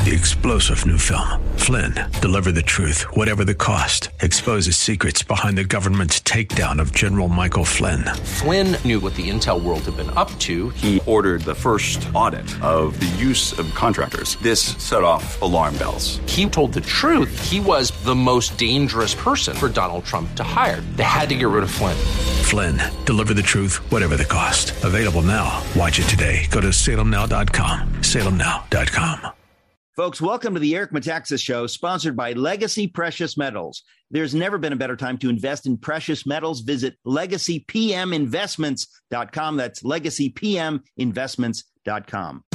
The explosive new film, Flynn, deliver the truth, whatever the cost, exposes secrets behind the government's takedown of General Michael Flynn. Flynn knew what the intel world had been up to. He ordered the first audit of the use of contractors. This set off alarm bells. He told the truth. He was the most dangerous person for Donald Trump to hire. They had to get rid of Flynn. Flynn, deliver the truth, whatever the cost. Available now. Watch it today. Go to salemnow.com. salemnow.com. Folks, welcome to the Eric Metaxas Show, sponsored by Legacy Precious Metals. There's never been a better time to invest in precious metals. Visit LegacyPMInvestments.com. That's LegacyPMInvestments.com.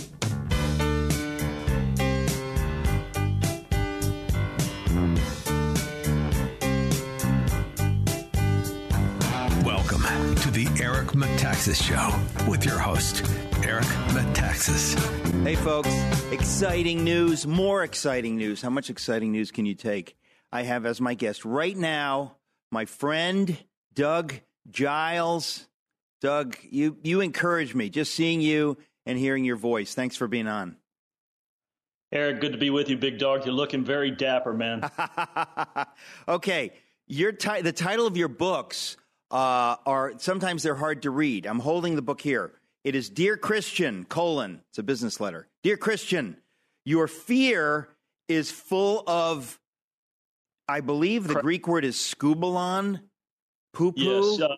Welcome to the Eric Metaxas Show with your host, Eric Metaxas. Hey, folks, exciting news, more exciting news. How much exciting news can you take? I have as my guest right now my friend, Doug Giles. Doug, you encourage me just seeing you and hearing your voice. Thanks for being on. Eric, good to be with you, big dog. You're looking very dapper, man. Okay, the title of your books are sometimes they're hard to read. I'm holding the book here. It is Dear Christian, : it's a business letter. Dear Christian, your fear is full of, I believe the Greek word is skubalon, poo-poo. Yes.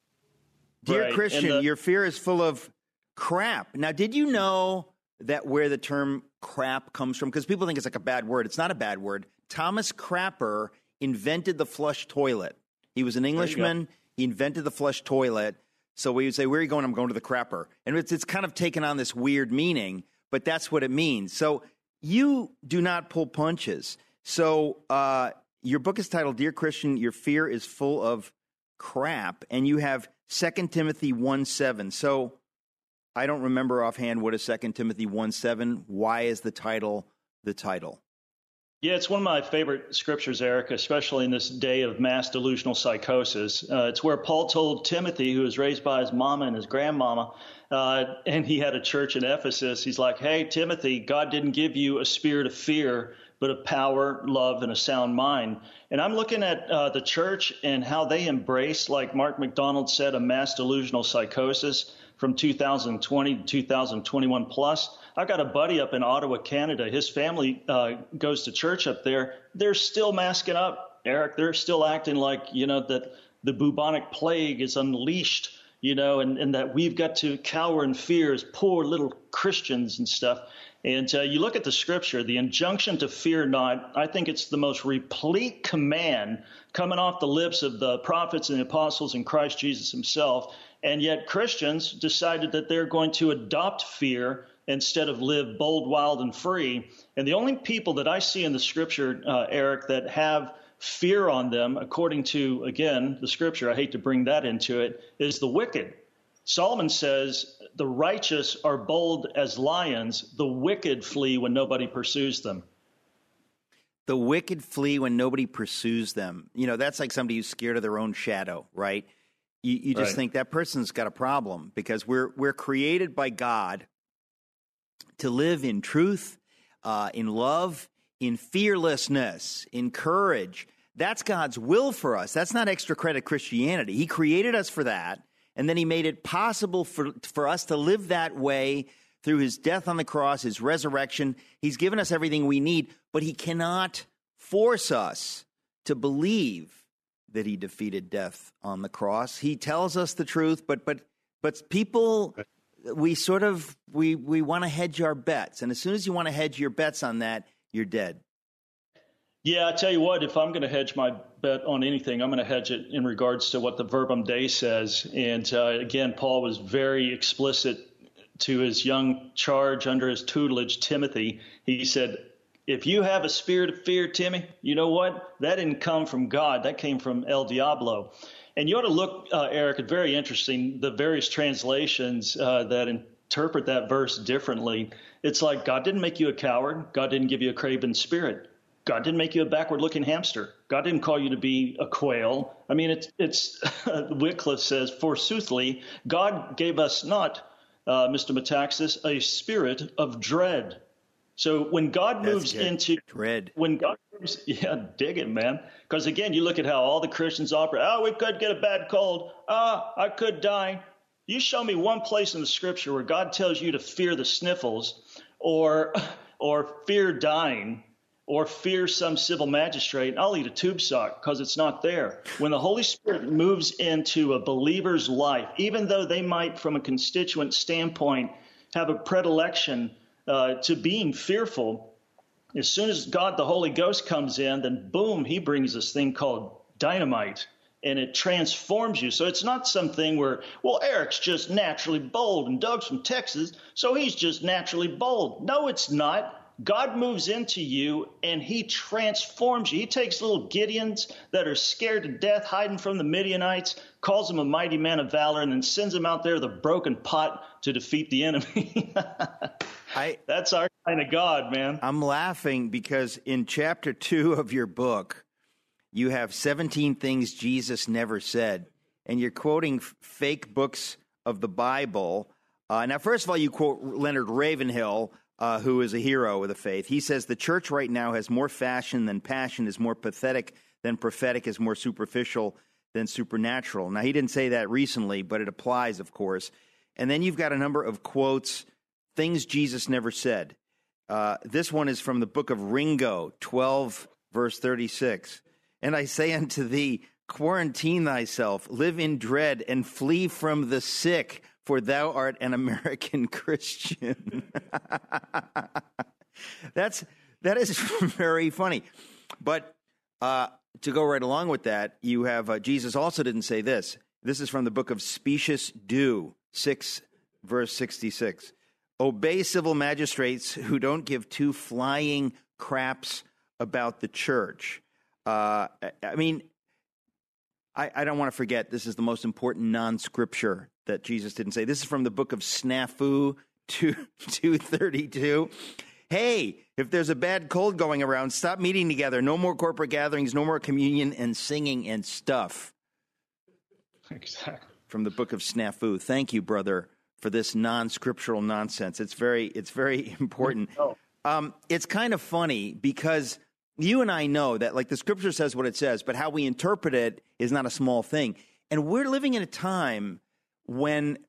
Dear right. Christian, your fear is full of crap. Now, did you know that where the term crap comes from? Because people think it's like a bad word. It's not a bad word. Thomas Crapper invented the flush toilet. He was an Englishman. He invented the flush toilet. So we would say, where are you going? I'm going to the crapper. And it's kind of taken on this weird meaning, but that's what it means. So you do not pull punches. So your book is titled, Dear Christian, Your Fear is Full of Crap. And you have 2 Timothy 1:7. So I don't remember offhand what is 2 Timothy 1:7. Why is the title the title? Yeah, it's one of my favorite scriptures, Eric, especially in this day of mass delusional psychosis. It's where Paul told Timothy, who was raised by his mama and his grandmama, and he had a church in Ephesus. He's like, hey, Timothy, God didn't give you a spirit of fear, but of power, love, and a sound mind. And I'm looking at the church and how they embrace, like Mark McDonald said, a mass delusional psychosis from 2020 to 2021 plus. I've got a buddy up in Ottawa, Canada. His family goes to church up there. They're still masking up, Eric. They're still acting like, that the bubonic plague is unleashed, and that we've got to cower in fear as poor little Christians and stuff. And you look at the scripture, the injunction to fear not, I think it's the most replete command coming off the lips of the prophets and the apostles and Christ Jesus himself. And yet Christians decided that they're going to adopt fear instead of live bold, wild, and free. And the only people that I see in the scripture, Eric, that have fear on them, according to, again, the scripture, I hate to bring that into it, is the wicked. Solomon says, the righteous are bold as lions, the wicked flee when nobody pursues them. The wicked flee when nobody pursues them. That's like somebody who's scared of their own shadow, right? You just think that person's got a problem, because we're created by God to live in truth, in love, in fearlessness, in courage. That's God's will for us. That's not extra credit Christianity. He created us for that, and then he made it possible for us to live that way through his death on the cross, his resurrection. He's given us everything we need, but he cannot force us to believe that he defeated death on the cross. He tells us the truth, but people, we want to hedge our bets. And as soon as you want to hedge your bets on that, you're dead. Yeah, I tell you what, if I'm going to hedge my bet on anything, I'm going to hedge it in regards to what the Verbum Dei says. And again, Paul was very explicit to his young charge under his tutelage, Timothy. He said, if you have a spirit of fear, Timmy, you know what? That didn't come from God. That came from El Diablo. And you ought to look, Eric, at very interesting, the various translations that interpret that verse differently. It's like God didn't make you a coward. God didn't give you a craven spirit. God didn't make you a backward-looking hamster. God didn't call you to be a quail. I mean, it's Wycliffe says, forsoothly, God gave us not, Mr. Metaxas, a spirit of dread. So when God moves into dread, dig it, man. Because again, you look at how all the Christians operate. Oh, we could get a bad cold. I could die. You show me one place in the scripture where God tells you to fear the sniffles or fear dying or fear some civil magistrate, and I'll eat a tube sock because it's not there. When the Holy Spirit moves into a believer's life, even though they might, from a constituent standpoint, have a predilection to being fearful, as soon as God, the Holy Ghost, comes in, then boom, he brings this thing called dynamite, and it transforms you. So it's not something where, well, Eric's just naturally bold, and Doug's from Texas, so he's just naturally bold. No, it's not. God moves into you, and he transforms you. He takes little Gideons that are scared to death, hiding from the Midianites, calls them a mighty man of valor, and then sends them out there with a broken pot to defeat the enemy. That's our kind of God, man. I'm laughing because in chapter 2 of your book, you have 17 things Jesus never said, and you're quoting fake books of the Bible. Now, first of all, you quote Leonard Ravenhill, who is a hero of the faith. He says, the church right now has more fashion than passion, is more pathetic than prophetic, is more superficial than supernatural. Now, he didn't say that recently, but it applies, of course. And then you've got a number of quotes, things Jesus never said. This one is from the book of Ringo, 12, verse 36. And I say unto thee, quarantine thyself, live in dread, and flee from the sick, for thou art an American Christian. That is very funny. But to go right along with that, you have Jesus also didn't say this. This is from the book of Specious Dew, 6, verse 66. Obey civil magistrates who don't give two flying craps about the church. I don't want to forget, this is the most important non-scripture that Jesus didn't say. This is from the book of Snafu, 232. Hey, if there's a bad cold going around, stop meeting together. No more corporate gatherings, no more communion and singing and stuff. Exactly. From the book of Snafu. Thank you, brother, for this non-scriptural nonsense. It's very important. It's kind of funny because you and I know that, like, the scripture says what it says, but how we interpret it is not a small thing. And we're living in a time when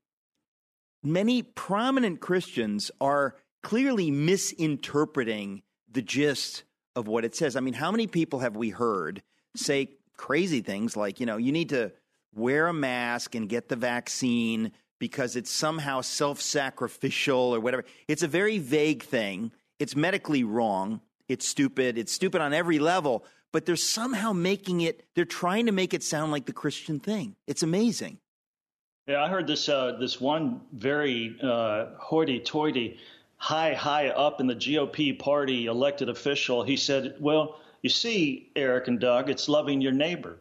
many prominent Christians are clearly misinterpreting the gist of what it says. I mean, how many people have we heard say crazy things like, you need to wear a mask and get the vaccine because it's somehow self-sacrificial or whatever. It's a very vague thing. It's medically wrong. It's stupid. It's stupid on every level, but they're somehow they're trying to make it sound like the Christian thing. It's amazing. Yeah, I heard this one very hoity-toity, high up in the GOP party elected official. He said, well, you see, Eric and Doug, it's loving your neighbor.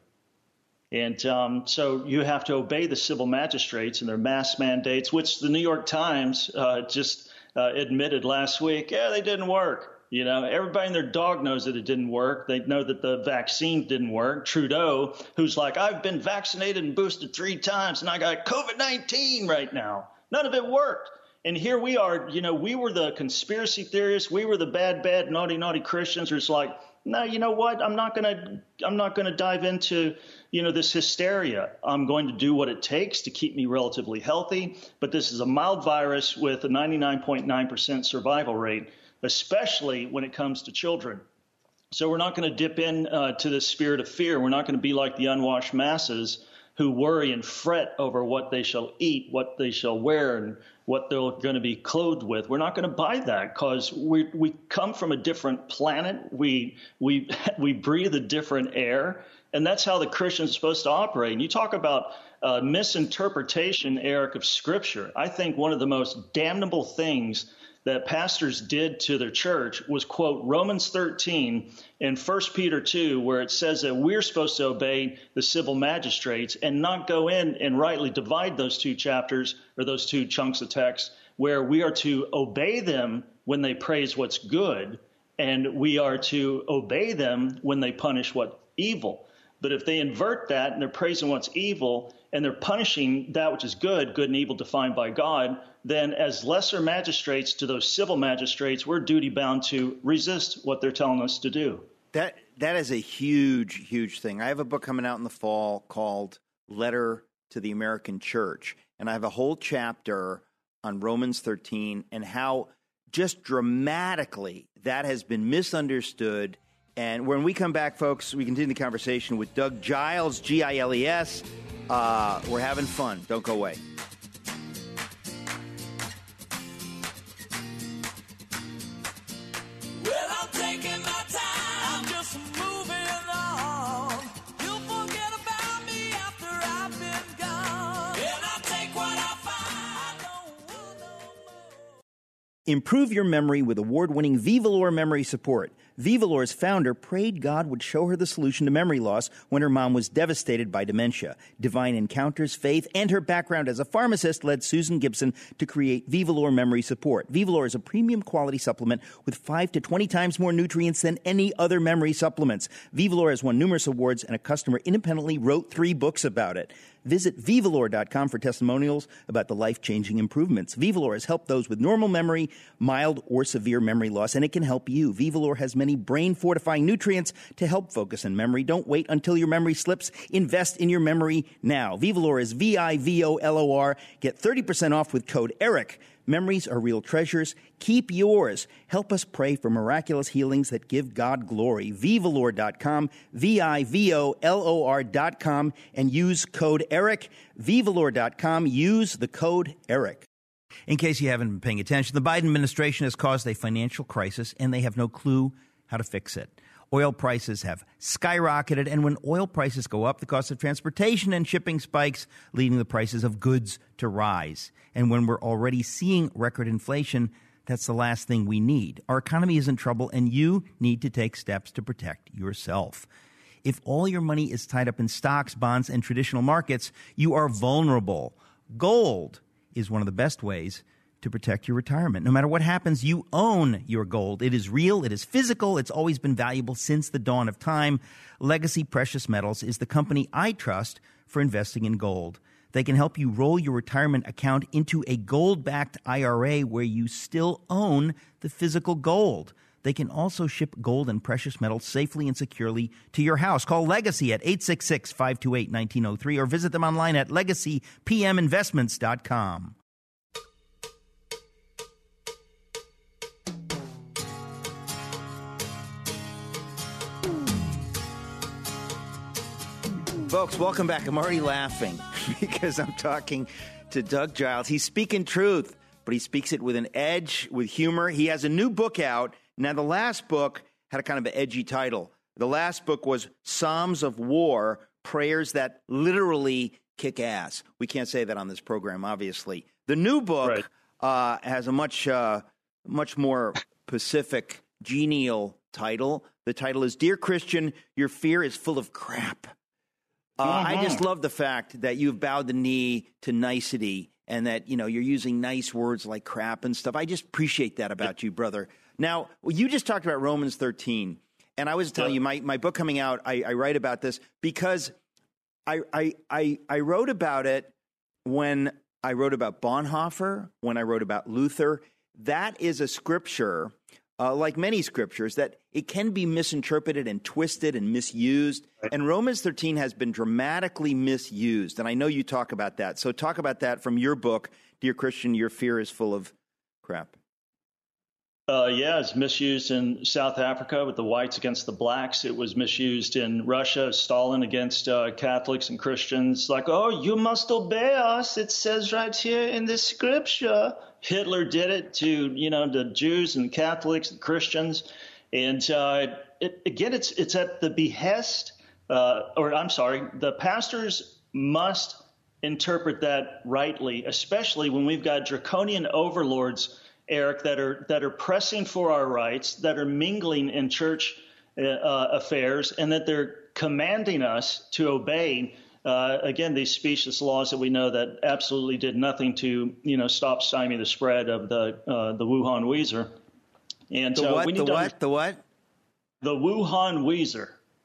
And so you have to obey the civil magistrates and their mask mandates, which the New York Times just admitted last week, they didn't work. Everybody and their dog knows that it didn't work. They know that the vaccine didn't work. Trudeau, who's like, I've been vaccinated and boosted 3 times, and I got COVID-19 right now. None of it worked. And here we are, we were the conspiracy theorists. We were the bad, naughty Christians who's like, no, you know what? I'm not gonna dive into, this hysteria. I'm going to do what it takes to keep me relatively healthy. But this is a mild virus with a 99.9% survival rate, especially when it comes to children. So we're not going to dip in to the spirit of fear. We're not going to be like the unwashed masses who worry and fret over what they shall eat, what they shall wear, and what they're going to be clothed with. We're not going to buy that because we come from a different planet. We breathe a different air, and that's how the Christian is supposed to operate. And you talk about misinterpretation, Eric, of Scripture. I think one of the most damnable things that pastors did to their church was quote Romans 13 and 1 Peter 2, where it says that we're supposed to obey the civil magistrates and not go in and rightly divide those 2 chapters or those 2 chunks of text, where we are to obey them when they praise what's good and we are to obey them when they punish what's evil. But if they invert that and they're praising what's evil and they're punishing that which is good, good and evil defined by God, then as lesser magistrates to those civil magistrates, we're duty bound to resist what they're telling us to do. That is a huge, huge thing. I have a book coming out in the fall called Letter to the American Church, and I have a whole chapter on Romans 13 and how just dramatically that has been misunderstood. And when we come back, folks, we continue the conversation with Doug Giles, Giles. We're having fun. Don't go away. Improve your memory with award-winning Vivalor memory support. Vivalor's founder prayed God would show her the solution to memory loss when her mom was devastated by dementia. Divine encounters, faith, and her background as a pharmacist led Susan Gibson to create Vivalor memory support. Vivalor is a premium quality supplement with 5 to 20 times more nutrients than any other memory supplements. Vivalor has won numerous awards, and a customer independently wrote 3 books about it. Visit Vivalor.com for testimonials about the life-changing improvements. Vivalor has helped those with normal memory, mild or severe memory loss, and it can help you. Vivalor has many brain-fortifying nutrients to help focus and memory. Don't wait until your memory slips. Invest in your memory now. Vivalor is Vivolor. Get 30% off with code ERIC. Memories are real treasures. Keep yours. Help us pray for miraculous healings that give God glory. Vivalor.com, Vivolor.com, and use code ERIC. Vivalor.com, use the code ERIC. In case you haven't been paying attention, the Biden administration has caused a financial crisis, and they have no clue how to fix it. Oil prices have skyrocketed, and when oil prices go up, the cost of transportation and shipping spikes, leading the prices of goods to rise. And when we're already seeing record inflation, that's the last thing we need. Our economy is in trouble, and you need to take steps to protect yourself. If all your money is tied up in stocks, bonds, and traditional markets, you are vulnerable. Gold is one of the best ways to protect your retirement. No matter what happens, you own your gold. It is real. It is physical. It's always been valuable since the dawn of time. Legacy Precious Metals is the company I trust for investing in gold. They can help you roll your retirement account into a gold-backed IRA where you still own the physical gold. They can also ship gold and precious metals safely and securely to your house. Call Legacy at 866-528-1903 or visit them online at legacypminvestments.com. Folks, welcome back. I'm already laughing because I'm talking to Doug Giles. He's speaking truth, but he speaks it with an edge, with humor. He has a new book out. Now, the last book had a kind of an edgy title. The last book was Psalms of War, Prayers That Literally Kick Ass. We can't say that on this program, obviously. The new book has a much more pacific, genial title. The title is Dear Christian, Your Fear is Full of Crap. I just love the fact that you've bowed the knee to nicety and that, you're using nice words like crap and stuff. I just appreciate that about you, brother. Now, you just talked about Romans 13, and I was telling you my book coming out, I write about this because I wrote about it when I wrote about Bonhoeffer, when I wrote about Luther. That is a scripture, like many scriptures, that it can be misinterpreted and twisted and misused. And Romans 13 has been dramatically misused. And I know you talk about that. So talk about that from your book, Dear Christian, Your Fear is Full of Crap. It's misused in South Africa with the whites against the blacks. It was misused in Russia, Stalin against Catholics and Christians. Like, oh, you must obey us. It says right here in this scripture. Hitler did it to, the Jews and Catholics and Christians. And it's at the behest, the pastors must interpret that rightly, especially when we've got draconian overlords, Eric, that are pressing for our rights, that are mingling in church affairs, and that they're commanding us to obey, these specious laws that we know that absolutely did nothing to, stop, stymie the spread of the Wuhan Weezer. And the what? The what? The Wuhan Weezer.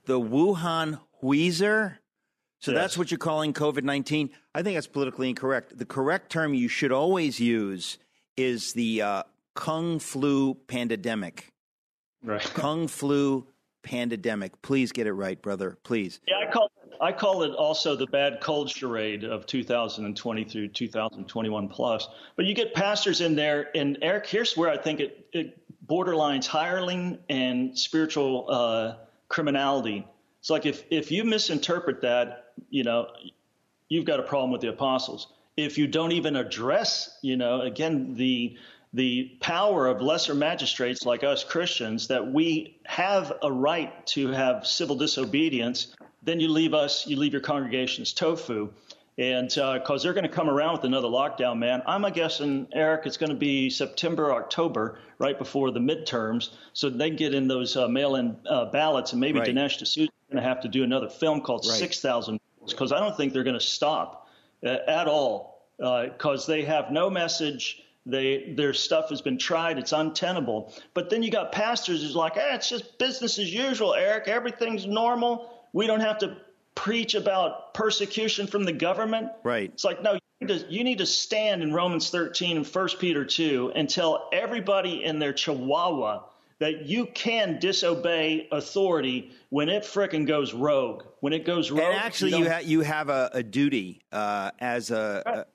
the Wuhan Wheezer. So Yes. that's what you're calling COVID-19. I think that's politically incorrect. The correct term you should always use is the Kung Flu Pandemic. Right. Kung Flu Pandemic. Please get it right, brother. Please. Yeah, I call it also the bad cold charade of 2020 through 2021 plus. But you get pastors in there, and Eric, here's where I think it borderlines hireling and spiritual criminality. It's like if you misinterpret that, you've got a problem with the apostles. If you don't even address, again, the power of lesser magistrates like us Christians, that we have a right to have civil disobedience, then you leave your congregation as tofu. And because they're going to come around with another lockdown, man. I'm guessing, Eric, it's going to be September, October, right before the midterms, so they can get in those mail-in ballots, and maybe Right. Dinesh D'Souza is going to have to do another film called Right. 6,000, because I don't think they're going to stop at all, because they have no message. Their stuff has been tried. It's untenable. But then you got pastors who's like, it's just business as usual, Eric. Everything's normal. We don't have to preach about persecution from the government. Right. It's like, no, you need to stand in Romans 13 and 1 Peter 2 and tell everybody in their chihuahua that you can disobey authority when it frickin' goes rogue. When it goes rogue. And actually, you have a duty as a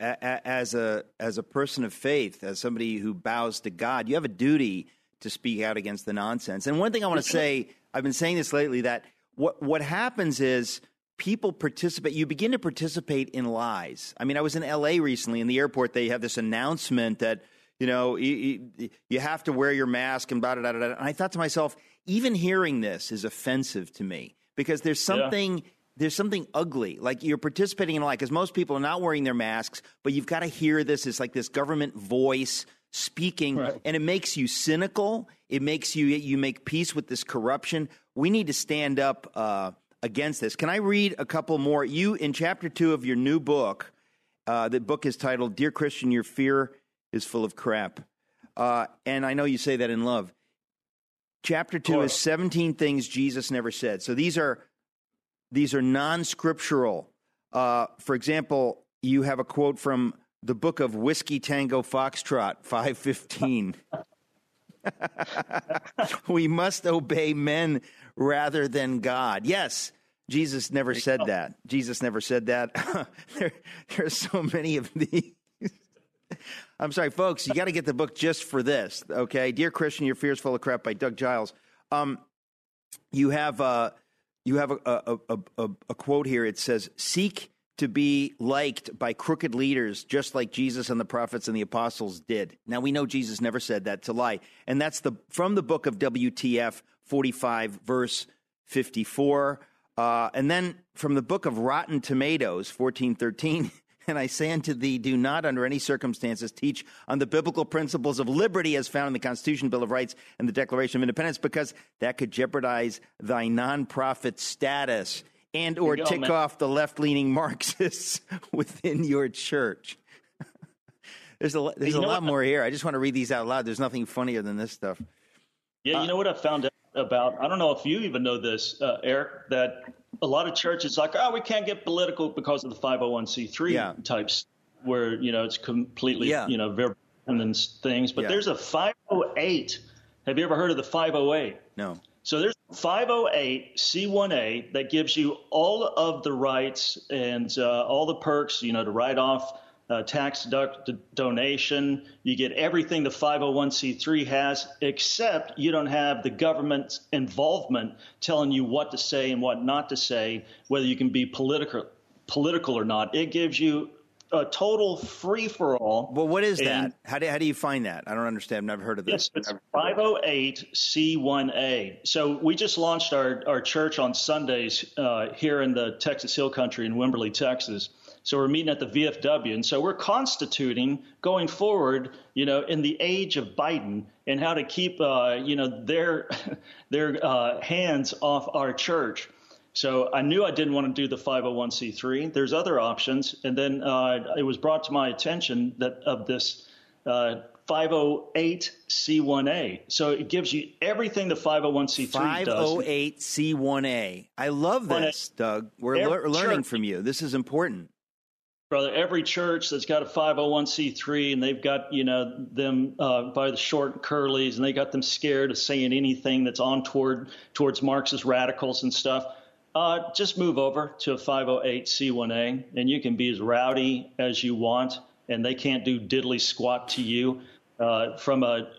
person of faith, as somebody who bows to God. You have a duty to speak out against the nonsense. And one thing I want to say, I've been saying this lately, that what happens is people participate. You begin to participate in lies. I mean, I was in L.A. recently. In the airport, they have this announcement that, you have to wear your mask and blah, blah, blah, blah. And I thought to myself, even hearing this is offensive to me, because there's something ugly. Like, you're participating in a lie, because most people are not wearing their masks, but you've got to hear this. It's like this government voice speaking, right. And it makes you cynical. It makes you make peace with this corruption. We need to stand up against this. Can I read a couple more? You, in chapter 2 of your new book, the book is titled, Dear Christian, Your Fear is Full of Crap. And I know you say that in love. Chapter 2 is 17 things Jesus never said. So these are non-scriptural. For example, you have a quote from the book of Whiskey Tango Foxtrot, 5:15. We must obey men rather than God. Yes, Jesus never said that. Jesus never said that. There are so many of these. I'm sorry, folks, you got to get the book just for this, okay? Dear Christian, Your Fear is Full of Crap by Doug Giles. You have a quote here. It says, seek to be liked by crooked leaders, just like Jesus and the prophets and the apostles did. Now, we know Jesus never said that, to lie. And that's from the book of WTF 45, verse 54. And then from the book of Rotten Tomatoes, 14:13, and I say unto thee, do not under any circumstances teach on the biblical principles of liberty as found in the Constitution, Bill of Rights, and the Declaration of Independence, because that could jeopardize thy nonprofit status and or tick off the left-leaning Marxists within your church. There's a lot more here. I just want to read these out loud. There's nothing funnier than this stuff. Yeah, you know what I found out about? I don't know if you even know this, Eric, that a lot of churches like, we can't get political because of the 501c3 types, where, it's completely, very things. But there's a 508. Have you ever heard of the 508? No. So there's 508C1A that gives you all of the rights and all the perks, to write off tax donation. You get everything the 501c3 has, except you don't have the government's involvement telling you what to say and what not to say, whether you can be political or not. It gives you a total free-for-all. Well, what is that? How do you find that? I don't understand. I've never heard of this. Yes, it's 508C1A. So we just launched our church on Sundays here in the Texas Hill Country in Wimberley, Texas. So we're meeting at the VFW. And so we're constituting going forward, in the age of Biden, and how to keep, their hands off our church. So I knew I didn't want to do the 501c3. There's other options. And then it was brought to my attention that of this 508c1a. So it gives you everything the 501c3 does. 508c1a. I love this, Doug. We're learning from you. This is important. Brother, every church that's got a 501c3 and they've got, them by the short curlies and they got them scared of saying anything that's on towards Marxist radicals and stuff, just move over to a 508c1a and you can be as rowdy as you want and they can't do diddly squat to you from a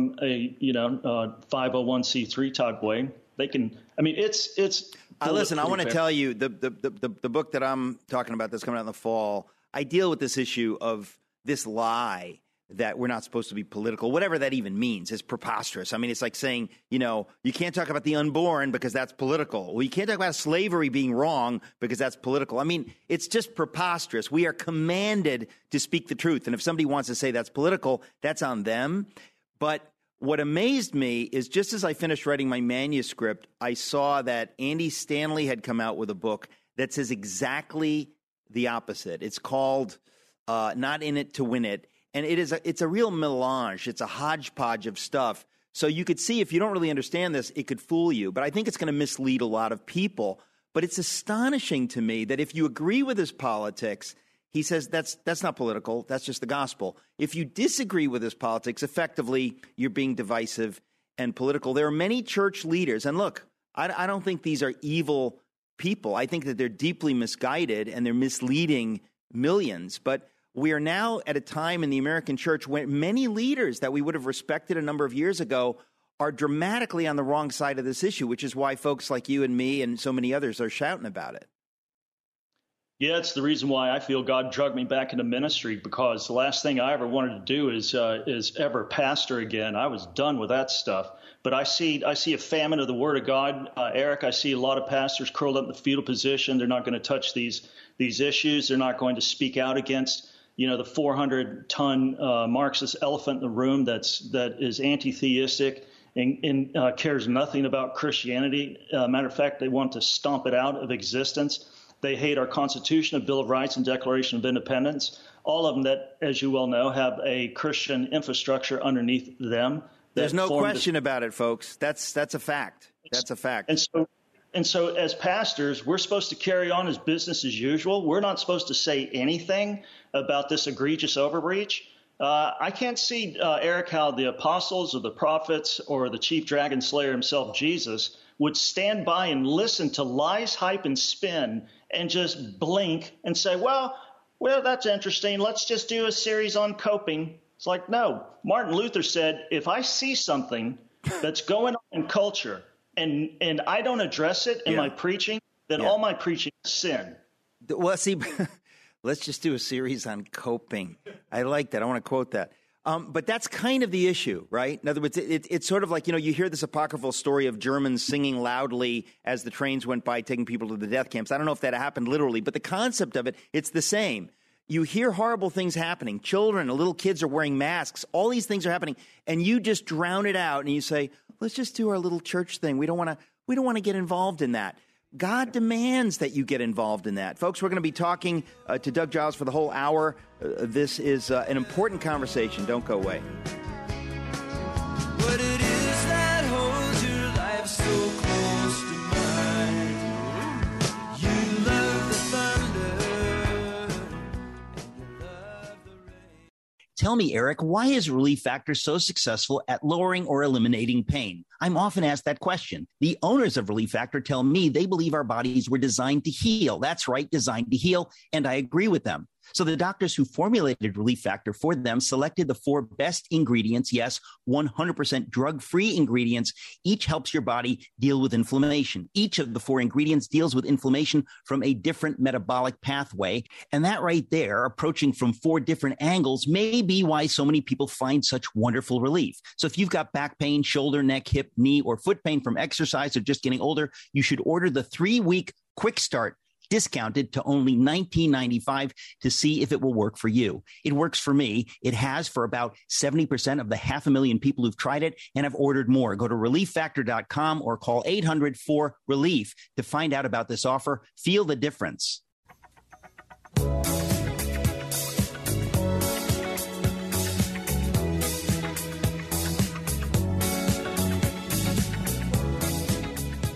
501c3 type way. They can, it's listen, I want to tell you the book that I'm talking about that's coming out in the fall, I deal with this issue of this lie that we're not supposed to be political, whatever that even means. It's preposterous. It's like saying, you can't talk about the unborn because that's political. Well, you can't talk about slavery being wrong because that's political. It's just preposterous. We are commanded to speak the truth. And if somebody wants to say that's political, that's on them. But what amazed me is just as I finished writing my manuscript, I saw that Andy Stanley had come out with a book that says exactly the opposite. It's called Not In It to Win It. And it's a real melange. It's a hodgepodge of stuff. So you could see if you don't really understand this, it could fool you. But I think it's going to mislead a lot of people. But it's astonishing to me that if you agree with his politics, he says that's not political. That's just the gospel. If you disagree with his politics, effectively, you're being divisive and political. There are many church leaders. And look, I don't think these are evil people. I think that they're deeply misguided and they're misleading millions. But we are now at a time in the American church when many leaders that we would have respected a number of years ago are dramatically on the wrong side of this issue, which is why folks like you and me and so many others are shouting about it. Yeah, it's the reason why I feel God drugged me back into ministry, because the last thing I ever wanted to do is ever pastor again. I was done with that stuff. But I see a famine of the Word of God, Eric. I see a lot of pastors curled up in the fetal position. They're not going to touch these issues. They're not going to speak out against the 400-ton Marxist elephant in the room that is anti-theistic and cares nothing about Christianity. Matter of fact, they want to stomp it out of existence. They hate our Constitution, a Bill of Rights, and Declaration of Independence. All of them that, as you well know, have a Christian infrastructure underneath them. There's no question about it, folks. That's a fact. That's a fact. And so as pastors, we're supposed to carry on as business as usual. We're not supposed to say anything about this egregious overreach. I can't see, Eric, how the apostles or the prophets or the chief dragon slayer himself, Jesus, would stand by and listen to lies, hype, and spin and just blink and say, well, that's interesting. Let's just do a series on coping. It's like, no. Martin Luther said, if I see something that's going on in culture and I don't address it in my preaching, then all my preaching is sin. Well, see, let's just do a series on coping. I like that. I want to quote that. But that's kind of the issue, right? In other words, it's sort of like, you hear this apocryphal story of Germans singing loudly as the trains went by, taking people to the death camps. I don't know if that happened literally, but the concept of it, it's the same. You hear horrible things happening. Children, little kids are wearing masks. All these things are happening, and you just drown it out, and you say, let's just do our little church thing. We don't want to get involved in that. God demands that you get involved in that. Folks, we're going to be talking to Doug Giles for the whole hour. This is an important conversation. Don't go away. What it is that holds your life so close to mine. You love the thunder and you love the rain. Tell me, Eric, why is Relief Factor so successful at lowering or eliminating pain? I'm often asked that question. The owners of Relief Factor tell me they believe our bodies were designed to heal. That's right, designed to heal, and I agree with them. So the doctors who formulated Relief Factor for them selected the 4 best ingredients, yes, 100% drug-free ingredients. Each helps your body deal with inflammation. Each of the 4 ingredients deals with inflammation from a different metabolic pathway. And that right there, approaching from 4 different angles, may be why so many people find such wonderful relief. So if you've got back pain, shoulder, neck, hip, knee, or foot pain from exercise or just getting older, you should order the 3-week quick start, discounted to only $19.95 to see if it will work for you. It works for me. It has for about 70% of the 500,000 people who've tried it and have ordered more. Go to ReliefFactor.com or call 800-4-RELIEF to find out about this offer. Feel the difference.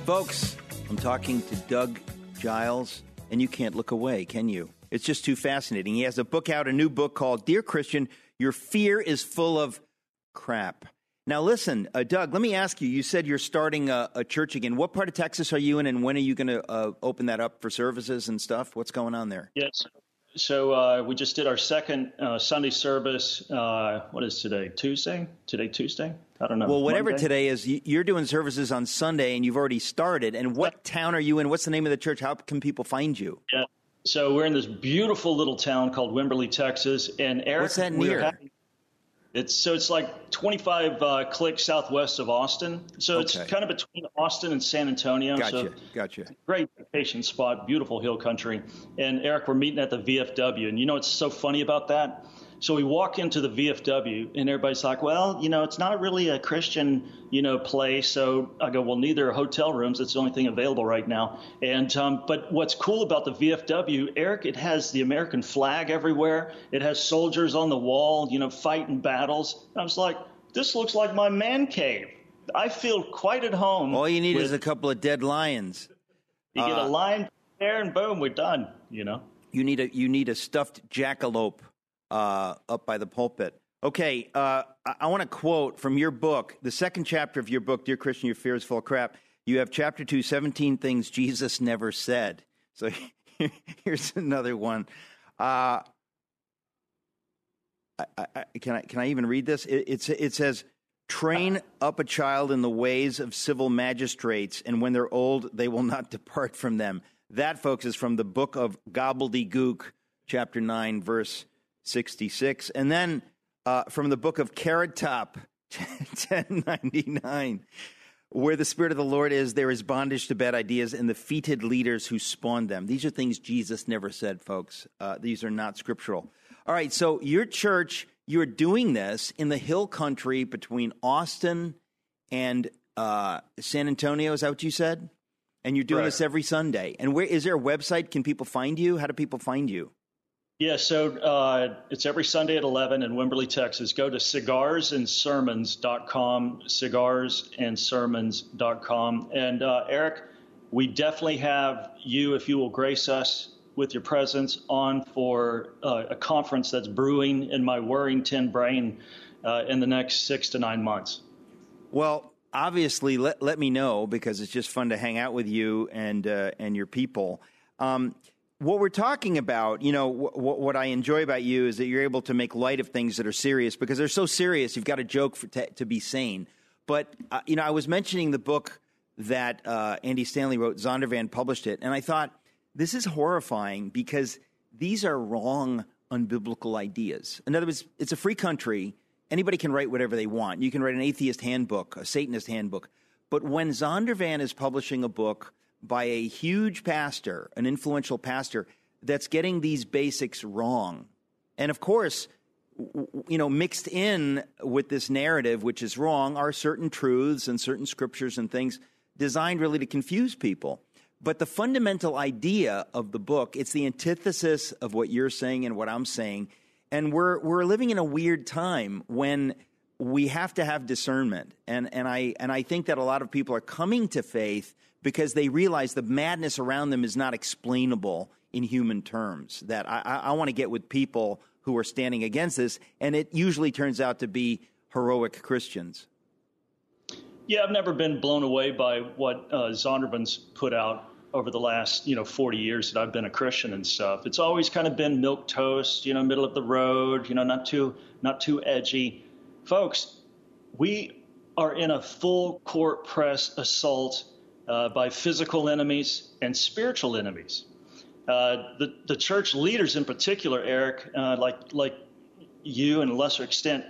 Folks, I'm talking to Doug Giles, and you can't look away, can you? It's just too fascinating. He has a book out, a new book called Dear Christian, Your Fear is Full of Crap. Now, listen, Doug, let me ask you, you said you're starting a church again. What part of Texas are you in, and when are you going to open that up for services and stuff? What's going on there? Yes. So we just did our second Sunday service. What is today? Tuesday? Today, Tuesday? I don't know. Well, whatever Monday? today is, you're doing services on Sunday, and you've already started. And what town are you in? What's the name of the church? How can people find you? Yeah. So we're in this beautiful little town called Wimberley, Texas. And Eric, what's that near? It's like 25 clicks southwest of Austin. So it's kind of between Austin and San Antonio. Gotcha. Great vacation spot, beautiful hill country. And Eric, we're meeting at the VFW. And you know what's so funny about that? So we walk into the VFW, and everybody's like, well, it's not really a Christian, place. So I go, well, neither are hotel rooms. It's the only thing available right now. And but what's cool about the VFW, Eric, it has the American flag everywhere. It has soldiers on the wall, fighting battles. And I was like, this looks like my man cave. I feel quite at home. All you need is a couple of dead lions. You get a lion there, and boom, we're done, You need a stuffed jackalope up by the pulpit. Okay, I want to quote from your book, the second chapter of your book, Dear Christian, Your Fear is Full of Crap. You have chapter 2, 17 things Jesus never said. So here's another one. Can I even read this? It says, train up a child in the ways of civil magistrates, and when they're old, they will not depart from them. That, folks, is from the book of Gobbledygook, chapter 9, verse 66. And then from the book of Carrot Top, 1099, where the Spirit of the Lord is, there is bondage to bad ideas and the fetid leaders who spawned them. These are things Jesus never said, folks. These are not scriptural. All right, so your church, you're doing this in the hill country between Austin and San Antonio. Is that what you said? And you're doing this every Sunday. And where is there a website? Can people find you? How do people find you? Yeah, so it's every Sunday at 11 in Wimberley, Texas. Go to cigarsandsermons.com, cigarsandsermons.com. And Eric, we definitely have you, if you will grace us with your presence, on for a conference that's brewing in my Worrington brain in the next 6 to 9 months. Well, obviously, let me know, because it's just fun to hang out with you and your people. What we're talking about, what I enjoy about you is that you're able to make light of things that are serious, because they're so serious. You've got a joke to be sane. But, I was mentioning the book that Andy Stanley wrote. Zondervan published it. And I thought, this is horrifying, because these are wrong, unbiblical ideas. In other words, it's a free country. Anybody can write whatever they want. You can write an atheist handbook, a Satanist handbook. But when Zondervan is publishing a book by a huge pastor, an influential pastor, that's getting these basics wrong. And of course, mixed in with this narrative, which is wrong, are certain truths and certain scriptures and things designed really to confuse people. But the fundamental idea of the book, it's the antithesis of what you're saying and what I'm saying. And we're living in a weird time when we have to have discernment. And I think that a lot of people are coming to faith because they realize the madness around them is not explainable in human terms, that I want to get with people who are standing against this, and it usually turns out to be heroic Christians. Yeah, I've never been blown away by what Zondervan's put out over the last, 40 years that I've been a Christian and stuff. It's always kind of been milquetoast, middle of the road, not too edgy. Folks, we are in a full court press assault by physical enemies and spiritual enemies. The church leaders in particular, Eric, like you and a lesser extent,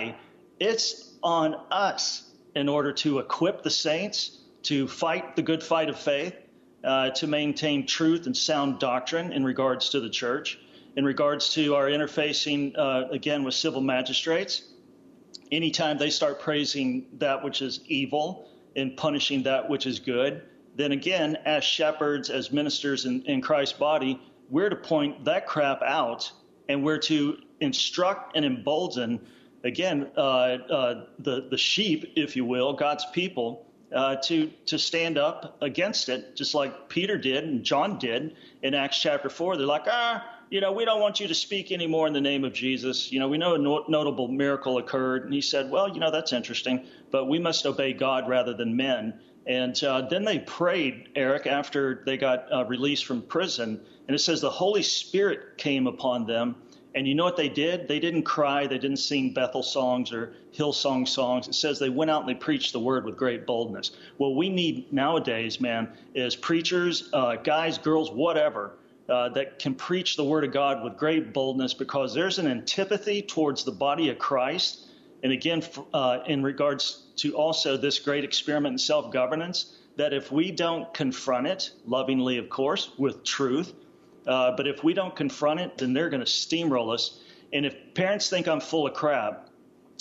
it's on us in order to equip the saints to fight the good fight of faith, to maintain truth and sound doctrine in regards to the church, in regards to our interfacing, again, with civil magistrates. Anytime they start praising that which is evil and punishing that which is good, then again, as shepherds, as ministers in Christ's body, we're to point that crap out, and we're to instruct and embolden, again, the sheep, if you will, God's people, to stand up against it, just like Peter did and John did in Acts chapter 4. They're like, we don't want you to speak anymore in the name of Jesus. We know a notable miracle occurred. And he said, well, that's interesting, but we must obey God rather than men. And then they prayed, Eric, after they got released from prison. And it says the Holy Spirit came upon them. And you know what they did? They didn't cry. They didn't sing Bethel songs or Hillsong songs. It says they went out and they preached the word with great boldness. What we need nowadays, man, is preachers, guys, girls, whatever, that can preach the word of God with great boldness, because there's an antipathy towards the body of Christ. And again, in regards to also this great experiment in self-governance, that if we don't confront it, lovingly, of course, with truth, but if we don't confront it, then they're going to steamroll us. And if parents think I'm full of crap,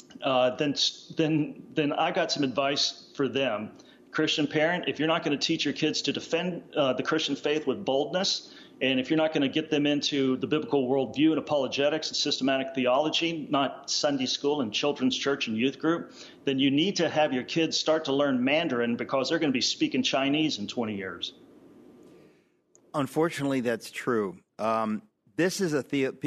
then I got some advice for them. Christian parent, if you're not going to teach your kids to defend the Christian faith with boldness, and if you're not going to get them into the biblical worldview and apologetics and systematic theology, not Sunday school and children's church and youth group, then you need to have your kids start to learn Mandarin, because they're going to be speaking Chinese in 20 years. Unfortunately, that's true. This is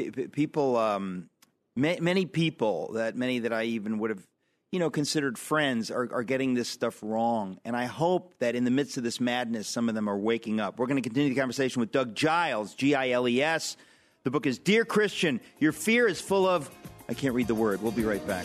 many people that I even would have, considered friends are getting this stuff wrong. And I hope that in the midst of this madness, some of them are waking up. We're going to continue the conversation with Doug Giles, Giles. The book is Dear Christian, Your Fear is Full of... I can't read the word. We'll be right back.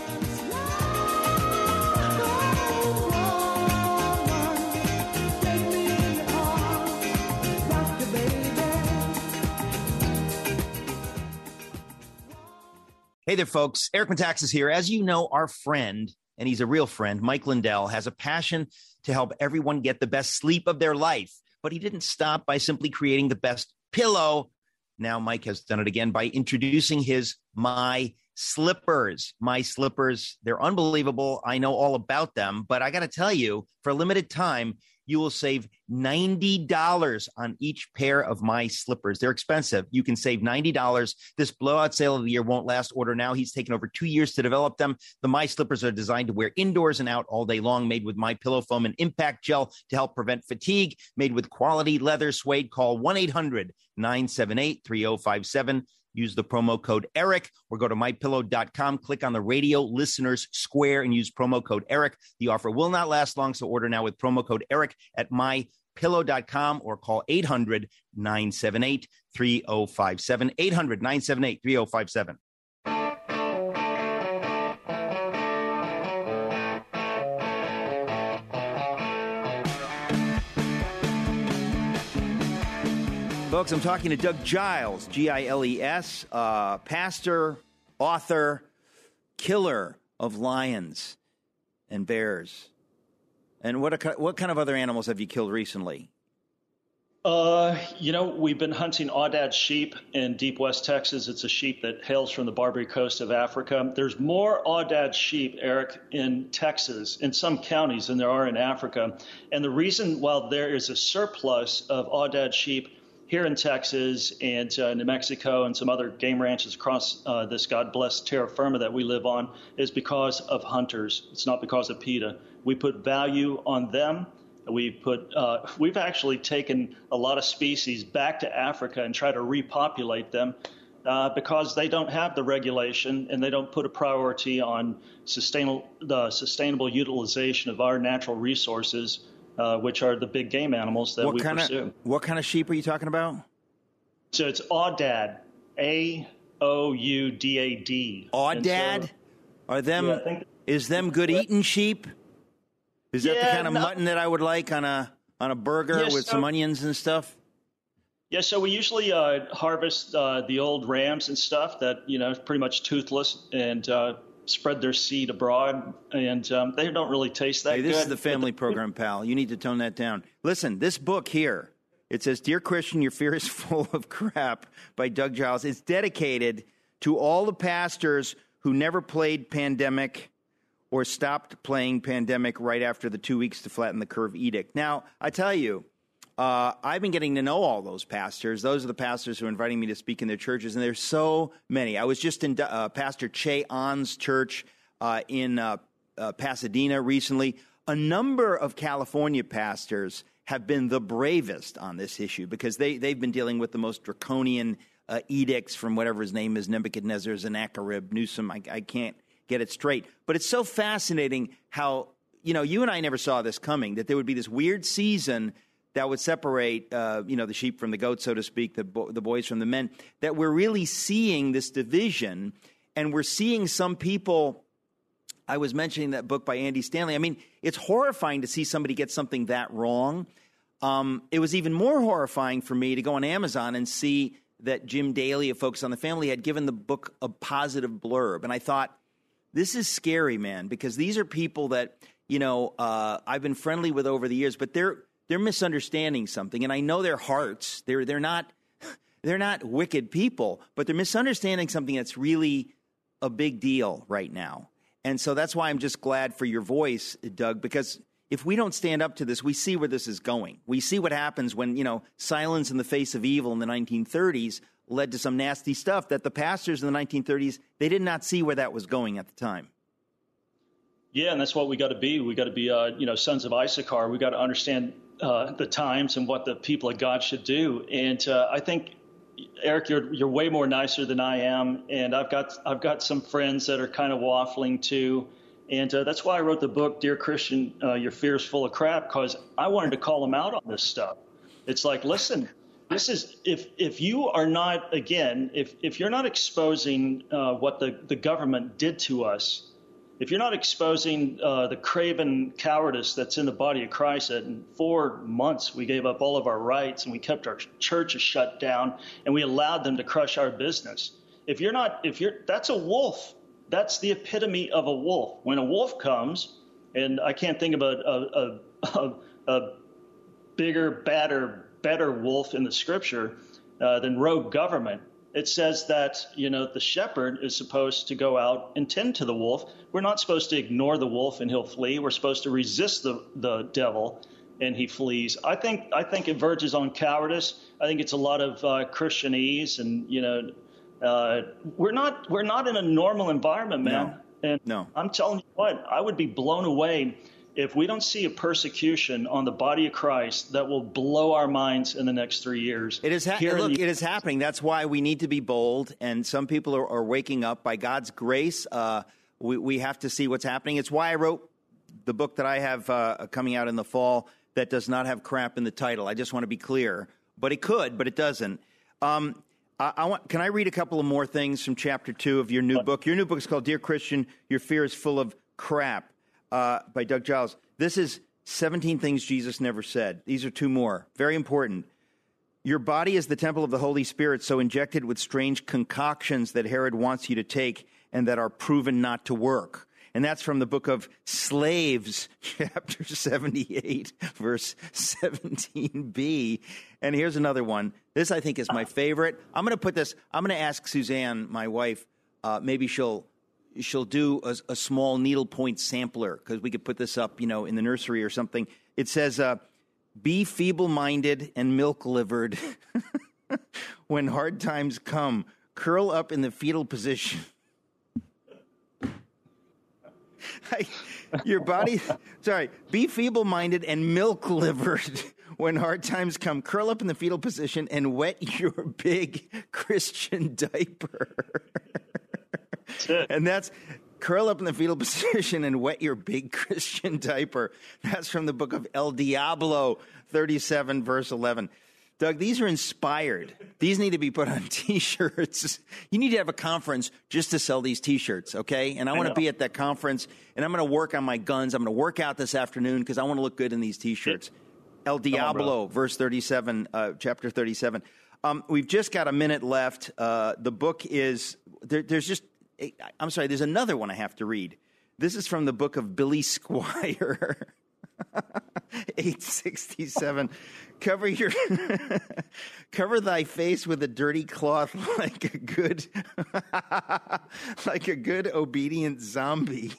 Hey there, folks. Eric Metaxas here. As you know, our friend, and he's a real friend, Mike Lindell, has a passion to help everyone get the best sleep of their life. But he didn't stop by simply creating the best pillow. Now Mike has done it again by introducing his My Slippers. My Slippers, they're unbelievable. I know all about them, but I got to tell you, for a limited time, you will save $90 on each pair of My Slippers. They're expensive. You can save $90. This blowout sale of the year won't last. Order now. He's taken over 2 years to develop them. The My Slippers are designed to wear indoors and out all day long, made with My Pillow foam and impact gel to help prevent fatigue, made with quality leather suede. Call 1-800-978-3057. Use the promo code ERIC, or go to mypillow.com, click on the radio listeners square and use promo code ERIC. The offer will not last long, so order now with promo code ERIC at mypillow.com or call 800-978-3057. 800-978-3057. Folks, I'm talking to Doug Giles, Giles, pastor, author, killer of lions and bears. And what kind of other animals have you killed recently? We've been hunting aoudad sheep in deep West Texas. It's a sheep that hails from the Barbary Coast of Africa. There's more aoudad sheep, Eric, in Texas, in some counties, than there are in Africa. And the reason, while there is a surplus of aoudad sheep here in Texas and New Mexico and some other game ranches across this God-blessed terra firma that we live on, is because of hunters. It's not because of PETA. We put value on them. We've actually taken a lot of species back to Africa and try to repopulate them because they don't have the regulation and they don't put a priority on the sustainable utilization of our natural resources, which are the big game animals that we pursue. What kind of sheep are you talking about? So it's aoudad, A-O-U-D-A-D. Aoudad? Is them good eating sheep? Is that the kind of mutton that I would like on a burger with some onions and stuff? Yeah, so we usually harvest the old rams and stuff that, pretty much toothless and spread their seed abroad, and they don't really taste that good. This is the family program, pal. You need to tone that down. Listen, this book here, it says, Dear Christian, Your Fear is Full of Crap by Doug Giles. It's dedicated to all the pastors who never played Pandemic or stopped playing Pandemic right after the 2 weeks to flatten the curve edict. Now, I tell you, I've been getting to know all those pastors. Those are the pastors who are inviting me to speak in their churches, and there's so many. I was just in Pastor Che On's church in Pasadena recently. a number of California pastors have been the bravest on this issue because they've been dealing with the most draconian edicts from whatever his name is, Nebuchadnezzar, Sennacherib, Newsom. I can't get it straight. But it's so fascinating how, you and I never saw this coming, that there would be this weird season that would separate, the sheep from the goats, so to speak, the boys from the men, that we're really seeing this division, and we're seeing some people. I was mentioning that book by Andy Stanley. I mean, it's horrifying to see somebody get something that wrong. It was even more horrifying for me to go on Amazon and see that Jim Daly of Focus on the Family had given the book a positive blurb. And I thought, this is scary, man, because these are people that, I've been friendly with over the years, but they're misunderstanding something. And I know their hearts, they're not wicked people, but they're misunderstanding something that's really a big deal right now. And so that's why I'm just glad for your voice, Doug, because if we don't stand up to this, we see where this is going. We see what happens when, silence in the face of evil in the 1930s led to some nasty stuff that the pastors in the 1930s, they did not see where that was going at the time. Yeah, and that's what we got to be. We got to be, sons of Issachar. We got to understand the times and what the people of God should do. And I think, Eric, you're way more nicer than I am, and I've got some friends that are kind of waffling too, and that's why I wrote the book, Dear Christian, Your Fear is Full of Crap, because I wanted to call them out on this stuff. It's like, listen, this is if you are not, again, if you're not exposing what the government did to us, if you're not exposing the craven cowardice that's in the body of Christ, that in 4 months we gave up all of our rights and we kept our churches shut down and we allowed them to crush our business. That's a wolf. That's the epitome of a wolf. When a wolf comes, and I can't think of a bigger, badder, better wolf in the scripture than rogue government. It says that, the shepherd is supposed to go out and tend to the wolf. We're not supposed to ignore the wolf and he'll flee. We're supposed to resist the devil and he flees. I think it verges on cowardice. I think it's a lot of Christianese, and we're not in a normal environment, man. No. I'm telling you what, I would be blown away if we don't see a persecution on the body of Christ that will blow our minds in the next 3 years. It is it is happening. That's why we need to be bold, and some people are waking up. By God's grace, we have to see what's happening. It's why I wrote the book that I have coming out in the fall that does not have crap in the title. I just want to be clear. But it could, but it doesn't. Can I read a couple of more things from chapter 2 of your new book? Your new book is called Dear Christian, Your Fear is Full of Crap. By Doug Giles. This is 17 things Jesus never said. These are 2 more. Very important. Your body is the temple of the Holy Spirit, so injected with strange concoctions that Herod wants you to take and that are proven not to work. And that's from the book of Slaves, chapter 78, verse 17b. And here's another one. This, I think, is my favorite. I'm going to ask Suzanne, my wife, maybe she'll do a small needlepoint sampler, because we could put this up, in the nursery or something. It says, be feeble-minded and milk-livered when hard times come. Curl up in the fetal position. Be feeble-minded and milk-livered when hard times come. Curl up in the fetal position and wet your big Christian diaper. And that's curl up in the fetal position and wet your big Christian diaper. That's from the book of El Diablo, 37, verse 11. Doug, these are inspired. These need to be put on T-shirts. You need to have a conference just to sell these T-shirts, okay? And I want to be at that conference, and I'm going to work on my guns. I'm going to work out this afternoon because I want to look good in these T-shirts. El Diablo, verse 37, chapter 37. We've just got a minute left. The book is there's another one I have to read. This is from the book of Billy Squire, 867. Cover thy face with a dirty cloth like a good obedient zombie.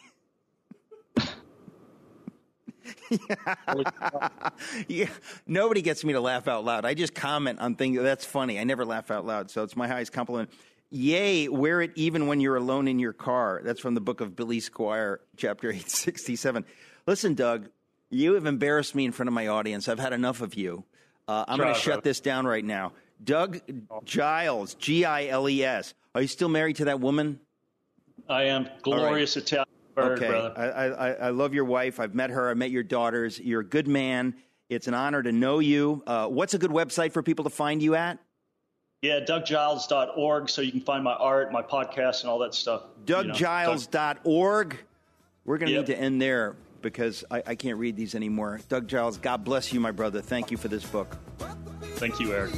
Yeah. Nobody gets me to laugh out loud. I just comment on things. That's funny. I never laugh out loud, so it's my highest compliment. Yea, wear it even when you're alone in your car. That's from the book of Billy Squire, chapter 867. Listen, Doug, You have embarrassed me in front of my audience. I've had enough of you. I'm going to shut this down right now. Doug Giles, Giles. Are you still married to that woman? I am. Glorious Italian bird, brother. I love your wife. I've met her. I met your daughters. You're a good man. It's an honor to know you. What's a good website for people to find you at? Yeah, DougGiles.org, so you can find my art, my podcast, and all that stuff. DougGiles.org. We're going to need to end there because I can't read these anymore. Doug Giles, God bless you, my brother. Thank you for this book. Thank you, Eric.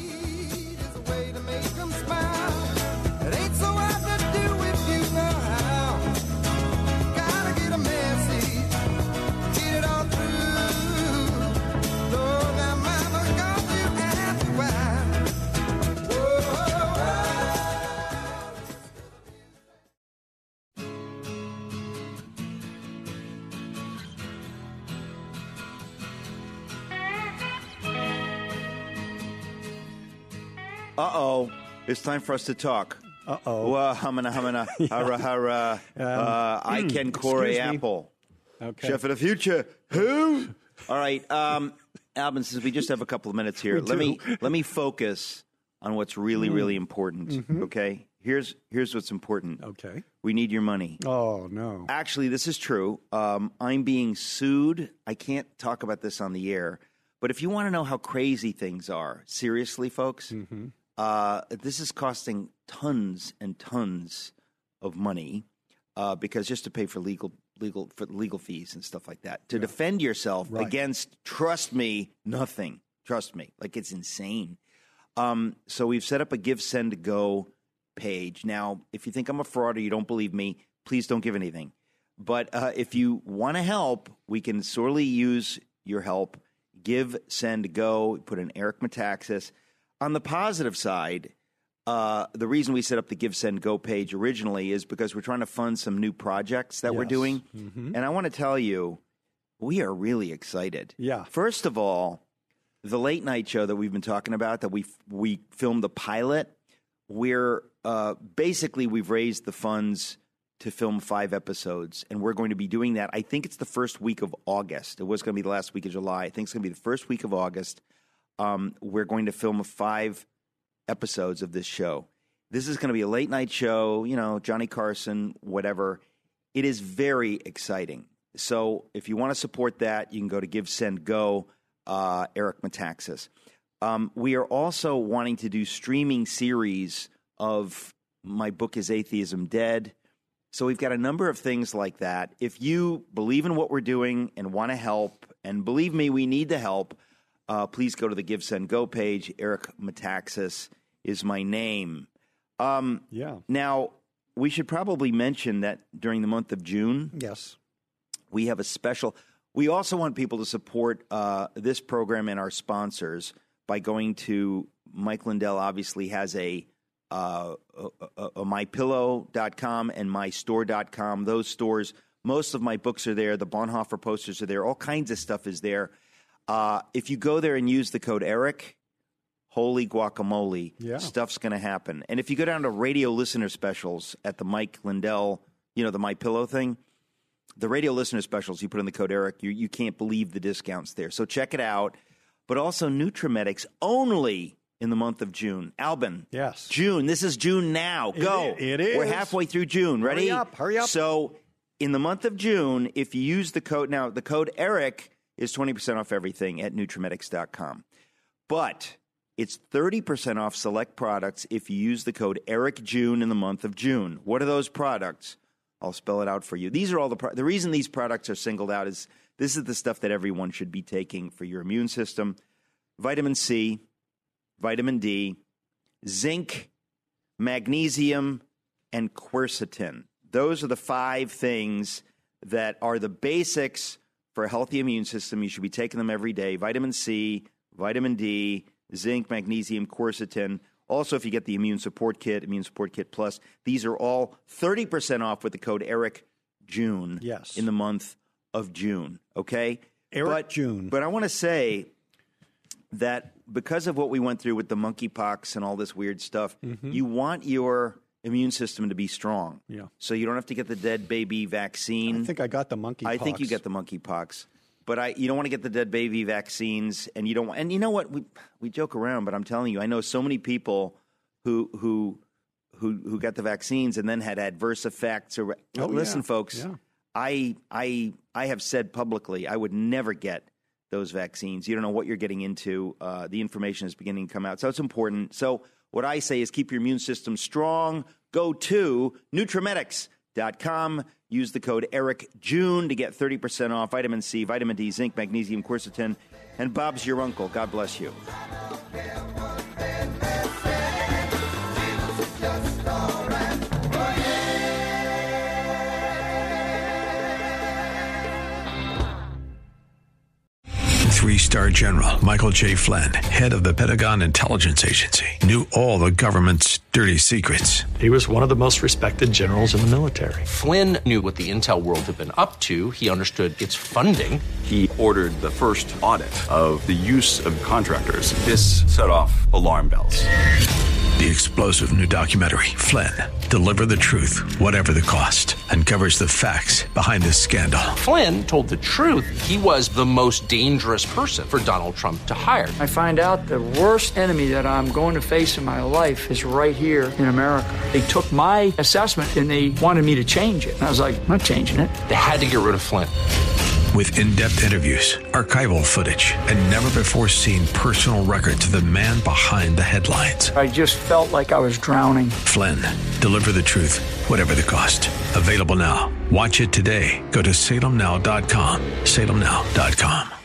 Uh-oh. It's time for us to talk. Uh-oh. Hamana, hara, hara. I can core apple. Okay. Chef of the future. Who? All right. Alvin, since we just have a couple of minutes here, let me focus on what's really, really important. Mm-hmm. Okay? Here's what's important. Okay. We need your money. Oh, no. Actually, this is true. I'm being sued. I can't talk about this on the air. But if you want to know how crazy things are, seriously, folks, this is costing tons and tons of money because just to pay for legal fees and stuff like that. To defend yourself against, trust me, nothing. Trust me. Like, it's insane. So we've set up a Give, Send, Go page. Now, if you think I'm a fraud or you don't believe me, please don't give anything. But if you want to help, we can sorely use your help. Give, Send, Go. Put in Eric Metaxas. On the positive side, the reason we set up the Give, Send, Go page originally is because we're trying to fund some new projects that we're doing. Mm-hmm. And I want to tell you, we are really excited. Yeah. First of all, the late night show that we've been talking about, that we filmed the pilot, we've raised the funds to film 5 episodes, and we're going to be doing that. I think it's the first week of August. It was going to be the last week of July. I think it's going to be the first week of August. We're going to film 5 episodes of this show. This is going to be a late night show, Johnny Carson, whatever. It is very exciting. So if you want to support that, you can go to Give, Send, Go, Eric Metaxas. We are also wanting to do streaming series of My Book is Atheism Dead. So we've got a number of things like that. If you believe in what we're doing and want to help, and believe me, we need the help, please go to the Give, Send, Go page. Eric Metaxas is my name. Now, we should probably mention that during the month of June, we have a special. We also want people to support this program and our sponsors by going to Mike Lindell. Obviously, has a mypillow.com and mystore.com. Those stores, most of my books are there. The Bonhoeffer posters are there. All kinds of stuff is there. If you go there and use the code Eric, holy guacamole, stuff's going to happen. And if you go down to radio listener specials at the Mike Lindell, the MyPillow thing, the radio listener specials, you put in the code Eric, you can't believe the discounts there. So check it out. But also Nutramedics only in the month of June. Albin. Yes. June. This is June now. Go. It is. We're halfway through June. Ready? Hurry up. So in the month of June, if you use the code, now the code Eric is 20% off everything at Nutramedics.com. But it's 30% off select products if you use the code Eric June in the month of June. What are those products? I'll spell it out for you. These are all the reason these products are singled out is this is the stuff that everyone should be taking for your immune system. Vitamin C, vitamin D, zinc, magnesium, and quercetin. Those are the 5 things that are the basics for a healthy immune system. You should be taking them every day. Vitamin C, vitamin D, zinc, magnesium, quercetin. Also, if you get the Immune Support Kit Plus, these are all 30% off with the code Eric June in the month of June. Okay? June. But I want to say that because of what we went through with the monkeypox and all this weird stuff, you want your immune system to be strong. Yeah. So you don't have to get the dead baby vaccine. I think I got the monkeypox. I think you get the monkeypox. But you don't want to get the dead baby vaccines, and you don't. And you know what? We joke around, but I'm telling you, I know so many people who got the vaccines and then had adverse effects. Or listen, folks, I have said publicly I would never get those vaccines. You don't know what you're getting into. The information is beginning to come out, so it's important. So what I say is keep your immune system strong. Go to NutriMedics.com. Use the code EricJune to get 30% off vitamin C, vitamin D, zinc, magnesium, quercetin, and Bob's your uncle. God bless you. Three-star General Michael J. Flynn, head of the Pentagon Intelligence Agency, knew all the government's dirty secrets. He was one of the most respected generals in the military. Flynn knew what the intel world had been up to. He understood its funding. He ordered the first audit of the use of contractors. This set off alarm bells. The explosive new documentary, Flynn, Deliver the Truth, Whatever the Cost, uncovers the facts behind this scandal. Flynn told the truth. He was the most dangerous person for Donald Trump to hire. I find out the worst enemy that I'm going to face in my life is right here in America. They took my assessment and they wanted me to change it. And I was like, I'm not changing it. They had to get rid of Flynn. With in-depth interviews, archival footage, and never-before-seen personal records of the man behind the headlines. I just felt like I was drowning. Flynn, Deliver the Truth, Whatever the Cost. Available now. Watch it today. Go to salemnow.com. salemnow.com.